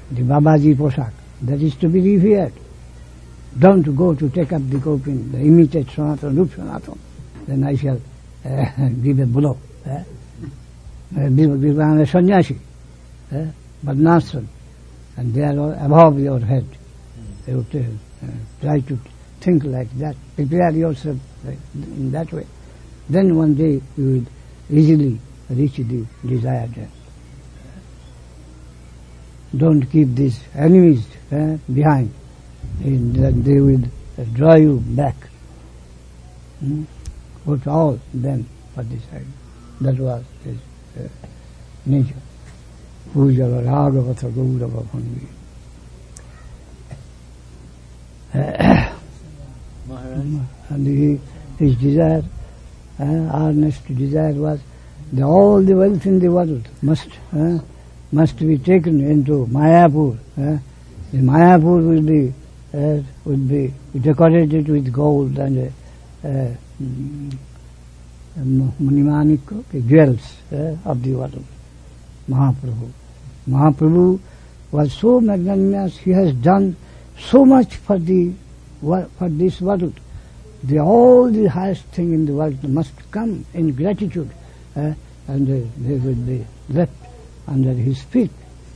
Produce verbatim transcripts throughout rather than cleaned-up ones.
the Babaji Poshak, that is to be revered. Don't go to take up the Gopin, the imitate Sanatana, Rup Sanatana. Then I shall uh, give a blow. Eh? Because I am a sannyasi, eh? but not and they are all above your head. They would uh, try to think like that, prepare yourself like, in that way. Then one day you will easily reach the desired end. Don't keep these enemies eh, behind. Then they will draw you back. Hmm? Put all them for this side. That was his uh, nature. Pujala Ragavata Gaurava Bhangi. And he, his desire, uh, earnest desire was that all the wealth in the world must uh, must be taken into Mayapur. Uh, the Mayapur will be uh, would be decorated with gold and uh, uh, Manimanik, okay, jewels uh, of the world. Mahaprabhu. Mahaprabhu was so magnanimous. He has done so much for the for this world. The all the highest thing in the world must come in gratitude, uh, and uh, they will be left under his feet.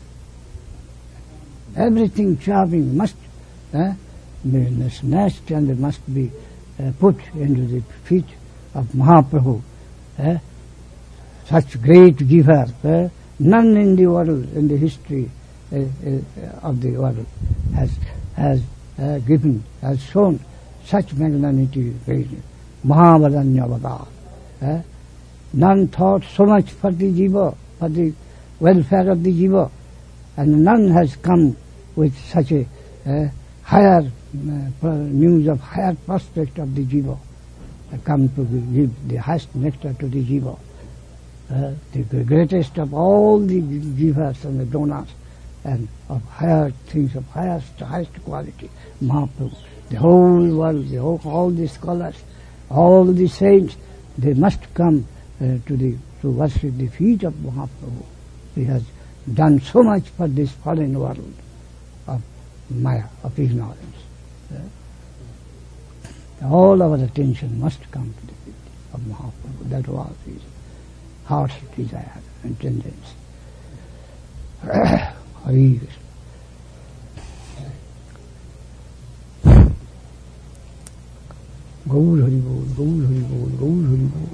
Everything charming must uh, be snatched and must be uh, put into the feet of Mahaprabhu. Uh, such great giver, uh, none in the world, in the history uh, uh, of the world, has has uh, given, has shown such magnanimity. Mahavadanyavada. Uh, none thought so much for the jiva, for the welfare of the jiva, and none has come with such a uh, higher uh, news of higher prospect of the jiva, uh, come to give the highest nectar to the jiva, uh, the greatest of all the jivas and the donors, and of higher things of highest highest quality, Mahaprabhu. The whole world, the whole, all the scholars, all the saints, they must come uh, to the to worship the feet of Mahaprabhu. He has done so much for this fallen world of Maya, of ignorance. Uh, all our attention must come to the feet of Mahaprabhu. That was his heart's desire and tendency. Hari Krishna. Gaur Hari Bol, Gaur Hari Bol, Gaur Hari Bol.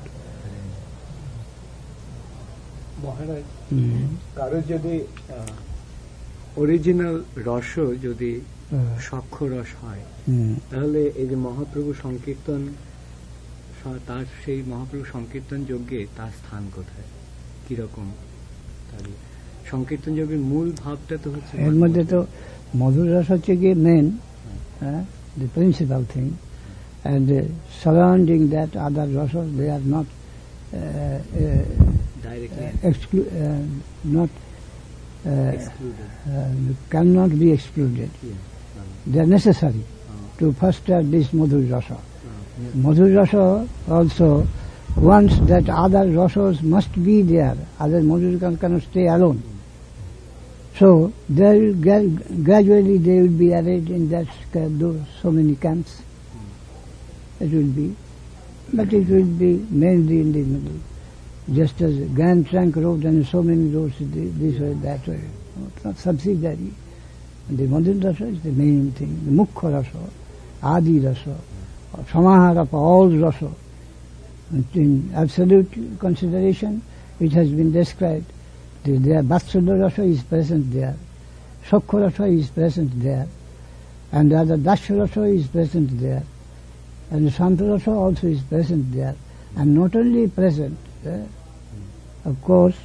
মহারাজ, কারো যদি original রস যদি সখ্য রস হয়, তাহলে এই যে মহাপ্রভু সংকীর্তন, তার সেই মহাপ্রভু সংকীর্তন যজ্ঞে তার স্থান কোথায়, কিরকম? তার সংকীর্তন যজ্ঞের মূল ভাবটা তো হচ্ছে, এর মধ্যে তো মধুর রস হচ্ছে গিয়ে main, the principal thing, and uh, surrounding that other rasas, they are not uh, uh, directly uh, exclu- uh, not uh, excluded, uh, cannot be excluded. Yeah. Um, They are necessary uh, to foster this madhur rasa. uh, yeah. Madhur rasa also wants that other rasas must be there, other madhur cannot stay alone. So there will gra- gradually they will be arranged in that those so many camps. It will be, but it will be mainly in the middle, just as Grand Trunk Road and so many roads this way, that way. It's not subsidiary. And the Madhur Rasa is the main thing, the Mukhya Rasa, Adi Rasa, Samahara of all Rasa. And in absolute consideration, it has been described. The, the Vatsalya Rasa is present there, Sakhya Rasa is present there, and the other Dasya Rasa is present there, and Santa Rasa also is present there. And not only present, uh, of course,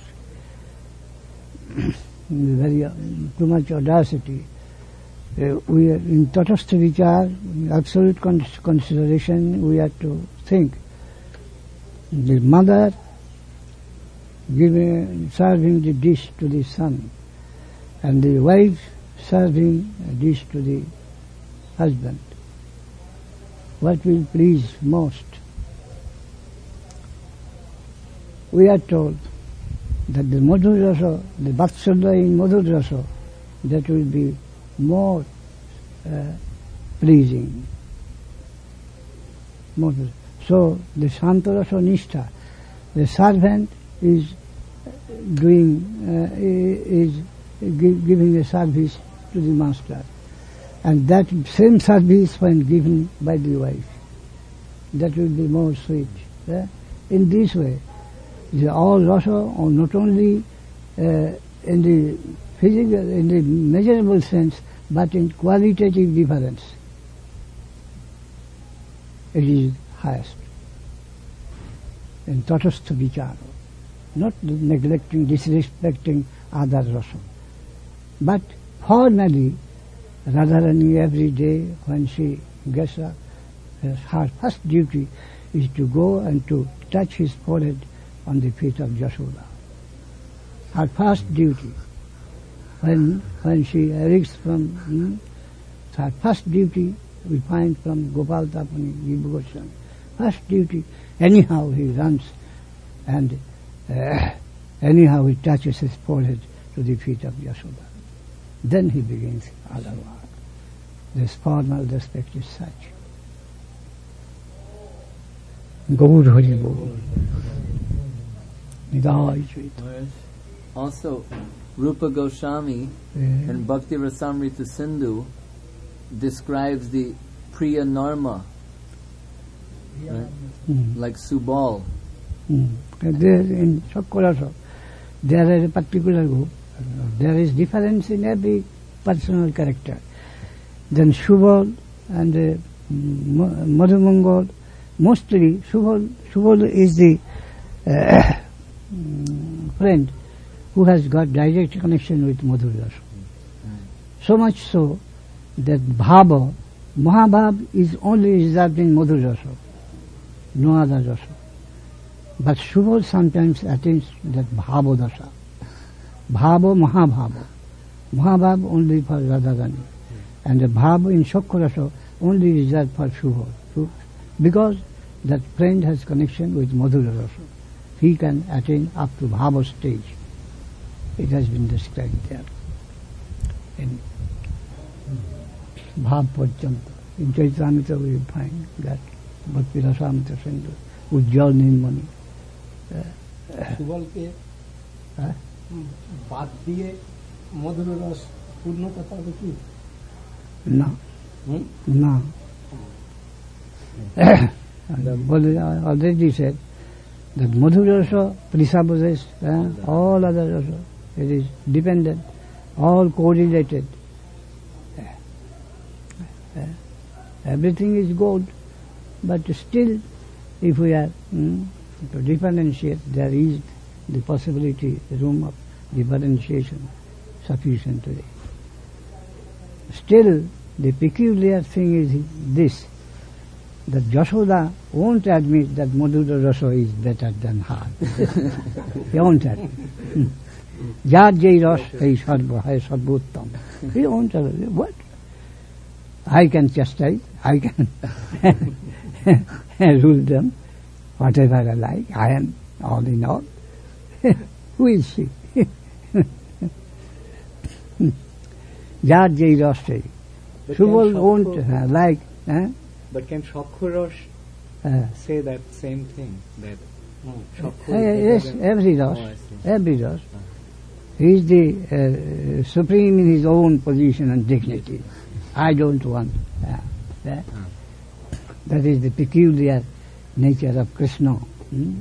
very uh, too much audacity. Uh, we are in Tatastha Vichar, in absolute con- consideration, we have to think. The mother giving, serving the dish to the son, and the wife serving a dish to the husband. What will please most? We are told that the Madhur Rasa, the Vatsalya in Madhur Rasa, that will be more uh, pleasing. More pleasing. So the Santarasa Nishtha, the servant is doing, uh, is giving a service to the master. And that same service when given by the wife, that will be more sweet. Yeah? In this way, the all rasa, or not only uh, in the physical, in the measurable sense, but in qualitative difference, it is highest. In tatastha vichara, not neglecting, disrespecting other rasa. But formally, Radharani every day when she gets up, her first duty is to go and to touch his forehead on the feet of Yashoda. Her first duty. When when she arrives from, hmm, her first duty we find from Gopal Tapani, Jiva Goswami. First duty, anyhow he runs and uh, anyhow he touches his forehead to the feet of Yashoda. Then he begins other work. This formal respect is such. Gaur Hari Bol. Nidai Chaitanya. Also, Rupa Goswami Yeah. in Bhakti Rasamrita Sindhu describes the Priya Narma, right? Mm. Like Subal. Mm. There in Sakkurasa, there is a particular group. There is difference in every personal character. Then Subal and uh, Madhumangal, mostly Subal, Subal is the uh, friend who has got direct connection with Madhurya. So much so that Bhava, Mahabhav is only reserved in Madhurya, no other rasa. But Subal sometimes attains that Bhava dasa. Bhava, Mahabhava. Mahabhav only for Radharani. And the Bhava in Sakkurasa only reserved for Subal. So, because that friend has connection with Madhurya rasa. He can attain up to Bhava stage. It has been described there. In Bhav Pajjanta. In Chaitamrita we find that Bhakti Rasamrita Sindhu, Ujjal Nirmani. সুবলকে বাদ দিয়ে মধুর রস পূর্ণতা পাবে কি? না, না. I already said that Madhurya rasa presupposes uh, all other rasa. It is dependent, all correlated. Uh, uh, everything is good, but still, if we are mm, to differentiate, there is the possibility, the room of differentiation sufficiently. Still, the peculiar thing is this, that Yashoda won't admit that Madhurya rasa is better than her. He won't admit. Jar jai ras hai sarva hai sarvottam. He won't admit. What? I can chastise, I can rule them, whatever I like. I am all in all. Who is she? Jar jai ras hai. Subal won't uh, like. Uh, But can Shakhurosh uh, say that same thing? That Shakhu Uh, is yes, better than- every ras, Oh, I see. every ras. He is the uh, supreme in his own position and dignity. I don't want that. that. That is the peculiar nature of Krishna. Hmm?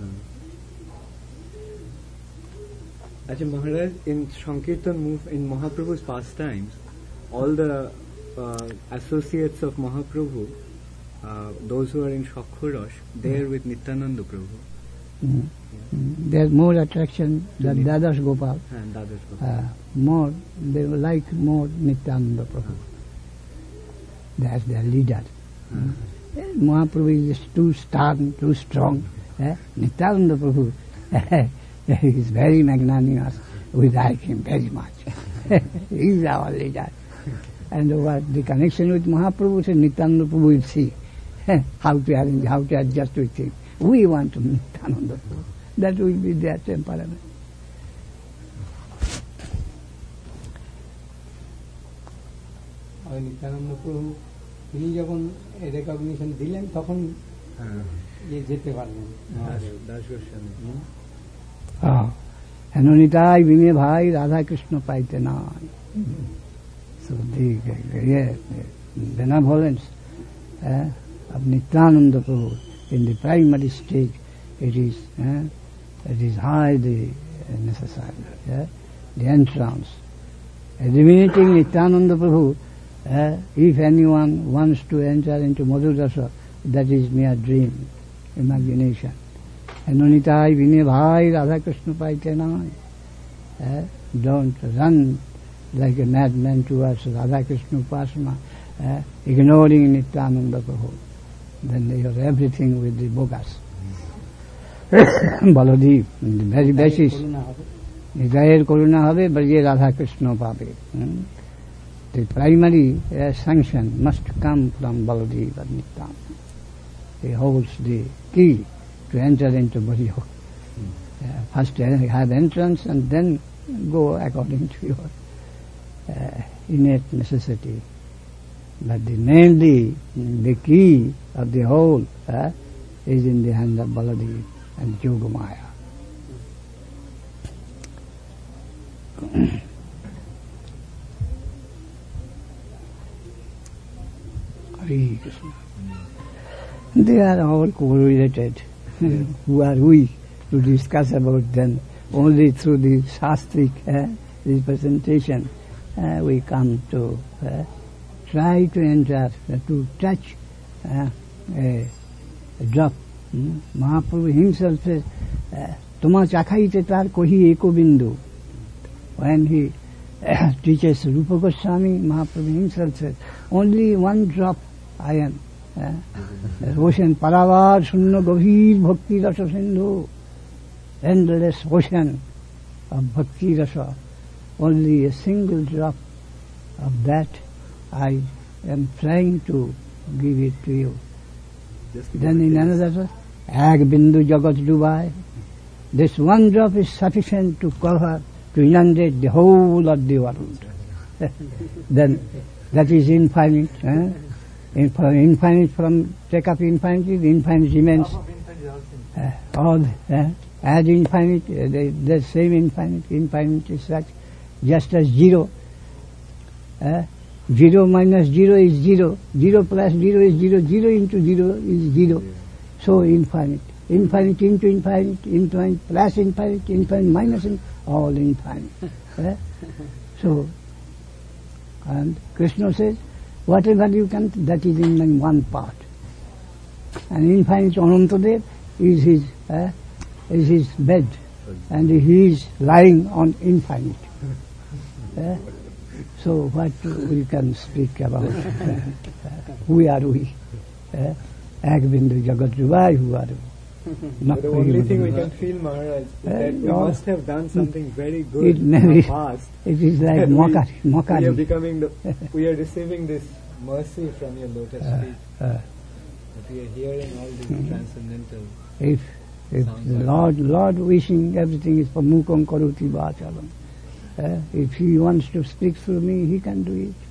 Ajay Maharaj, in Sankirtan move, in Mahaprabhu's pastimes, all the uh, associates of Mahaprabhu, uh, those who are in Shakhurosh, they are with Nityananda Prabhu. Hmm. Hmm. There is more attraction than Dadas Gopal. And others. Uh, more, they like more Nityananda Prabhu. That's their leader. Hmm. Mahaprabhu is too stern, too strong. Eh? Nityananda Prabhu is very magnanimous. We like him very much. He is our leader. And what the connection with Mahaprabhu, so Nityananda Prabhu will see how to arrange, how to adjust with him. We want to Nityananda Prabhu. That will be their temperament. ওই নিত্যানন্দ প্রভু তিনি যখন recognition দিলেন তখন ইয়ে যেতে পারলেন দাস গোস্বামী। হেননিতাই বিনে ভাই রাধা কৃষ্ণ পাইতে নাই। So the yeah, benevolence uh, of Nityananda Prabhu in the primary stage, it is uh, it is highly necessary. Yeah? The entrance, eliminating Nityananda Prabhu. Uh, if anyone wants to enter into Madhurasa, that is mere dream, imagination. Henonitai vine bhai Radha Krishna paite nai. Don't run like a madman towards Radha Krishna Upasana, uh, ignoring Nityananda Prabhu. Then you have everything with the bogus. Baladev, the very basis. Hidayat Karuna habe, Braje Radha Krishna pabe. The primary uh, sanction must come from Baladev and Nityananda. He holds the key to enter into Bhariyo. Uh, first have entrance and then go according to your uh, innate necessity. But the mainly the key of the whole uh, is in the hand of Baladev and Yogamaya. Hare Krishna. They are all correlated. Who are we to discuss about them? Only through the Shastric uh, representation uh, we come to uh, try to enter, uh, to touch uh, a, a drop. Hmm? Mahaprabhu himself says, Tuma chakhaite tar kohi eko bindu. When he uh, teaches Rupa Goswami, Mahaprabhu himself says, only one drop I am. Uh, ocean, Paravar, Sunna, Gavir, Bhakti, Rasa, Sindhu. Endless ocean of Bhakti Rasa. Only a single drop of that I am trying to give it to you. Then in another verse, Ag Bindu Jagat Dubai. This one drop is sufficient to cover, to inundate the whole of the world. Then that is infinite. Eh? Infinite from, take up infinity, the infinite remains. Uh, all, uh, add infinite, uh, the, the same infinite, infinite is such, just as zero. Uh, zero minus zero is zero, zero plus zero is zero, zero into zero is zero. So infinite, infinite into infinite, infinite plus infinite, infinite minus infinite, all infinite. Uh, so, and Krishna says, whatever you can, that is in my one part. And infinite Anantadev is his, uh, is his bed, and he is lying on infinite. Uh, so what we can speak about? Uh, who are we? Ag Bindu Jagat Rubai, who are we? Not the only thing we can feel, Maharaj, is uh, that we no, must have done something very good it in never, the past. It is like mockery. We, mockery. we are becoming the, we are receiving this mercy from your lotus Uh, feet. uh, But we are hearing all these Mhm. transcendental. If if Sounds the like Lord Lord wishing everything is for mukam karoti vachalam. Uh, if he wants to speak through me, he can do it.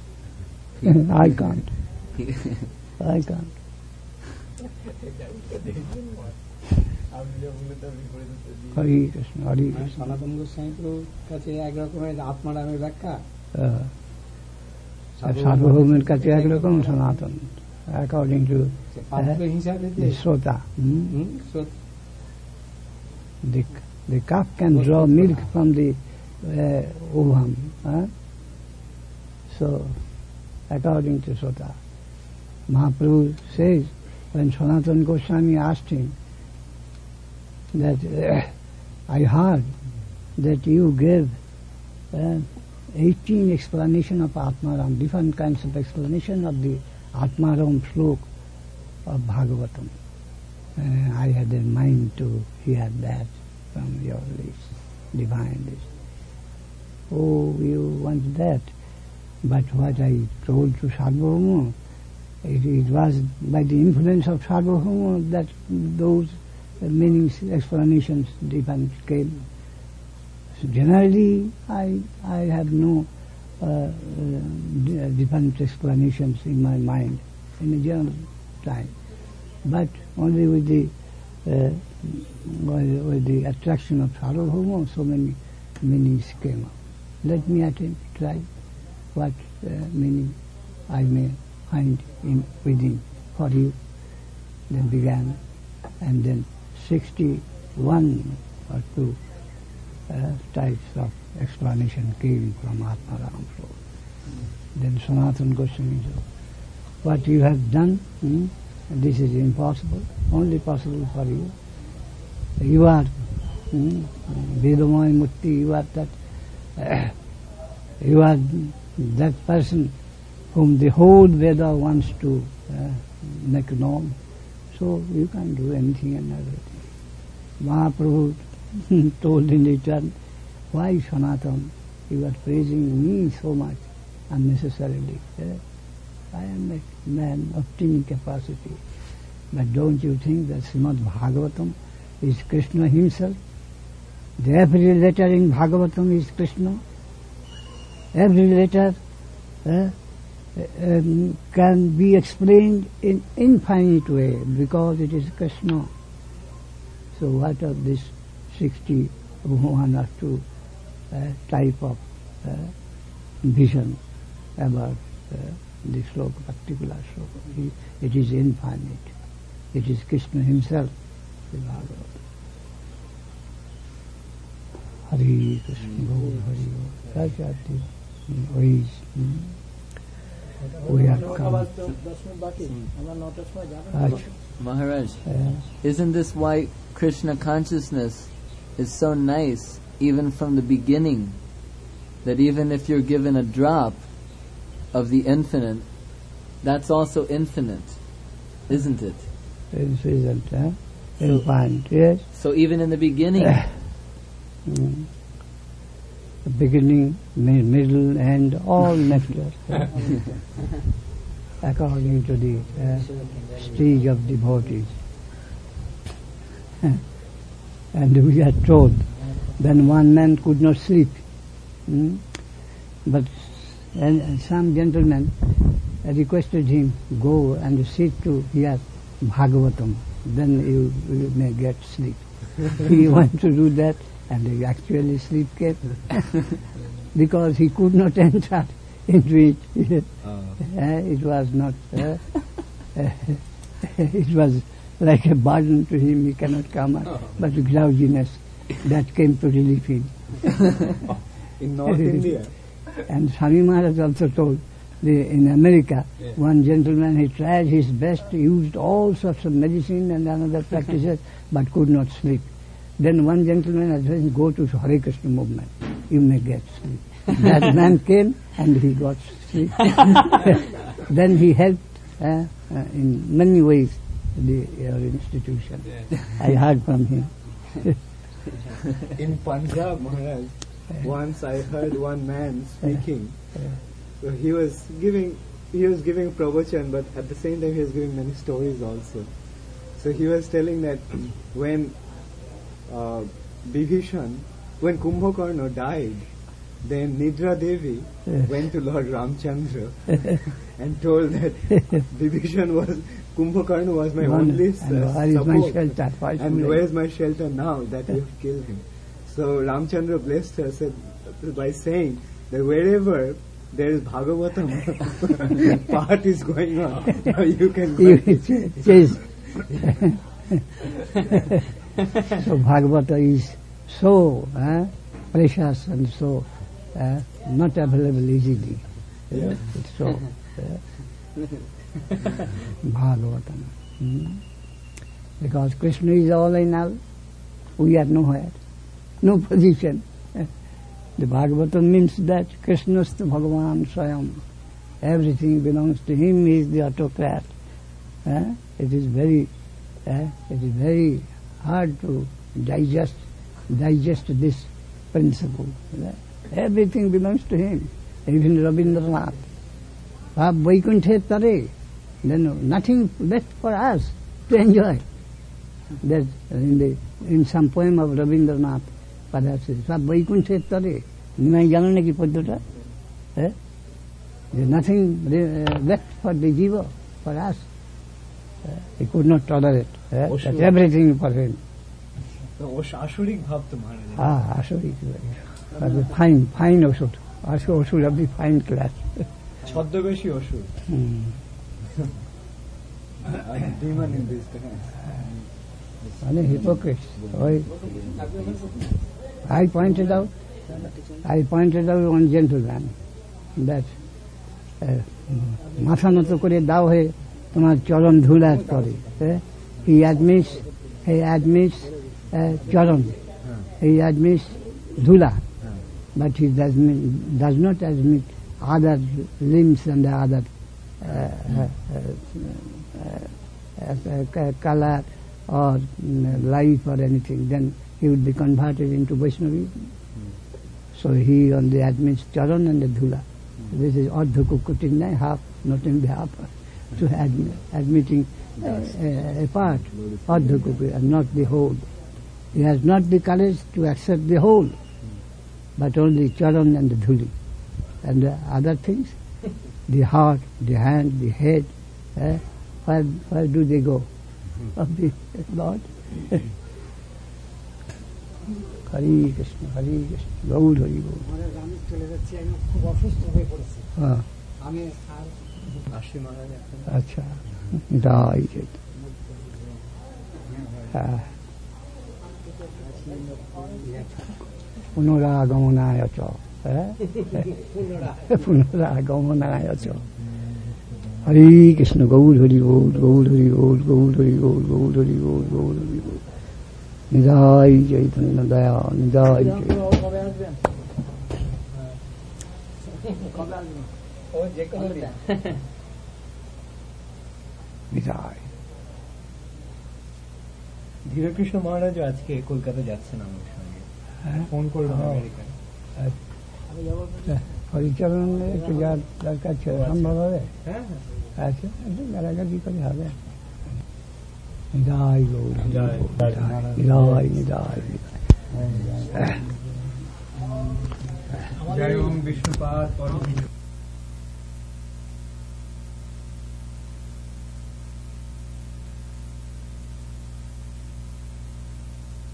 I can't. I can't. Hare Krishna, Hare Krishna. সনাতন গোস্বামী প্রভুর কাছে একরকমের আত্মারামের ব্যাখ্যা, Uh, সার্বভৌমের কাছে একরকম সনাতন, according to পাত্র হিসাবে যে the Sota. Hmm? হুম, সত- The, the calf can draw milk from the uh, ovum. Huh? So, according to Sota, Mahaprabhu says, when Sanatana Goswami asked him that uh, I heard that you gave uh, eighteen explanation of Atmaram, different kinds of explanation of the Atmaram slok of Bhagavatam. Uh, I had in mind to hear that from your lips, divine lips. Oh, you want that? But what I told to Sarvabhauma, it, it was by the influence of Sarvabhauma that those uh, meanings, explanations, different came. So generally, I I have no uh, uh, different explanations in my mind in a general time, but only with the uh, with, with the attraction of Sarvabhauma, so many meanings came up. Let me attempt, try what uh, meaning I may find in within for you. Then began, and then sixty-one or two uh, types of explanation came from Atmaram. So then Sanatana Goswami said, what you have done, hmm, this is impossible, only possible for you. You are hmm, Vedamaya Mukti, you are that, uh, you are that person whom the whole Veda wants to uh, make known. So you can do anything and everything. Mahaprabhu told in return, why Sanatana, you are praising me so much unnecessarily. Eh? I am a man of tiny capacity. But don't you think that Srimad Bhagavatam is Krishna himself? The every letter in Bhagavatam is Krishna. Every letter eh, um, can be explained in infinite way because it is Krishna. So what are these sixty-one or two uh, type of uh, vision about uh, the sloka, particular sloka? It is infinite. It is Krishna himself, the Bhagavad. Hari Krishna, Hari Hari ways. We have come. Maharaj, Uh, isn't this why Krishna consciousness is so nice even from the beginning, that even if you're given a drop of the infinite, that's also infinite, isn't it? It isn't, huh? Infinite, yes. So even in the beginning, Mm. The beginning, mi- middle, end, all nectar, according to the uh, stage of devotees. And we are told, then one man could not sleep. Mm? But and, and some gentleman requested him, go and sit to hear Bhagavatam, then you, you may get sleep. He wanted to do that, and he actually sleep came because he could not enter into it. Uh, Uh, it was not, uh, it was like a burden to him, he cannot come out, but the drowsiness that came to relieve him. in North India. And Swami Maharaj also told, the, in America, Yeah. one gentleman, he tried his best, used all sorts of medicine and another practices, but could not sleep. Then one gentleman advised, go to Hare Krishna movement, you may get sleep. That man came and he got sleep. Then he helped uh, uh, in many ways the our institution. I heard from him. In Punjab, Maharaj, once I heard one man speaking. So he was giving, he was giving pravachan, but at the same time he was giving many stories also. So he was telling that when uh, Bibhishan, when Kumbhakarna died, then Nidra Devi Yes. went to Lord Ramchandra and told that Bibhishan was, Kumbhakarna was my One- only and uh, where is my support. shelter? Why should And I- where is my shelter now that you have killed him? So Ramchandra blessed her said, by saying that wherever there is Bhagavatam part is going on, now you can go. You ch- chase. So Bhagavata is so uh, precious and so uh, not available easily. Yeah. It's so uh, Bhagavatam. Hmm? Because Krishna is all in all, we are nowhere, no position. The Bhagavatam means that Krishnastu Bhagavan Swayam. Everything belongs to him, he is the autocrat. Eh? It is very, eh? it is very hard to digest, digest this principle. Eh? Everything belongs to him. Even Rabindranath. Bhav Vaikunthe Tare. Then nothing left for us to enjoy. That in the in some poem of Rabindranath, perhaps, Bhav Vaikunthe Tare. You may জানো নাকি পদ্যটা? Eh? There's nothing uh, left for the jiva, for us. Uh, he could not tolerate. Eh? That's everything for him. আসরিক ভাব তো মহারাজ। Ah, Ashuri. Fine, fine Osud. Osud of the fine class. ছদ্মবেশী অসুর। demon in this time. Only hypocrites. I pointed out, I pointed out one gentleman that মাথা নত করে দাও হয়ে তোমার চরণ ধুলার করে। He admits, he admits uh, চরণ, he admits dhula, but he does, does not admit other limbs and the other uh, uh, uh, uh, color or uh, life or anything. Then he would be converted into Vaishnavism. So he only admits charan and the dhula. This is ardha kukutinai, half, not in the half. So admit, admitting uh, a part, ardha kukutinai, and not the whole. He has not the courage to accept the whole, but only charan and the dhuli. And the other things, the heart, the hand, the head, eh, where, where do they go? Of the Lord. Hari Krishna, Hari Krishna, Gaur Hari Gaur. আমি চলে যাচ্ছি, আমি খুব অসুস্থ হয়ে পড়েছি। হ্যাঁ, আমি আর আসি মহারাজ এখন। আচ্ছা, দাই যেত। হ্যাঁ, পুনরাগমনায় চ, পুনরাগমনায় চ। হরে কৃষ্ণ, গৌর হরি গৌর, গৌর হরি গৌর, গৌর হরি গৌর, গৌর হরি গৌর, গৌর হরি গৌর। নিদাই চৈতন্য দয়া, নিদাই চৈতন্য। নিদাই। ধীরকৃষ্ণ মহারাজও আজকে কলকাতা যাচ্ছেন আমার সঙ্গে, ফোন করবেন আমেরিকায়। হরিচরণ একটু যার দরকার ছিল, সম্ভব হবে? হ্যাঁ আচ্ছা, একটু গালাগালি করে হবে। নিদাই গৌর, নিদাই নিদাই। জয় ওম বিষ্ণুপাদ পরম।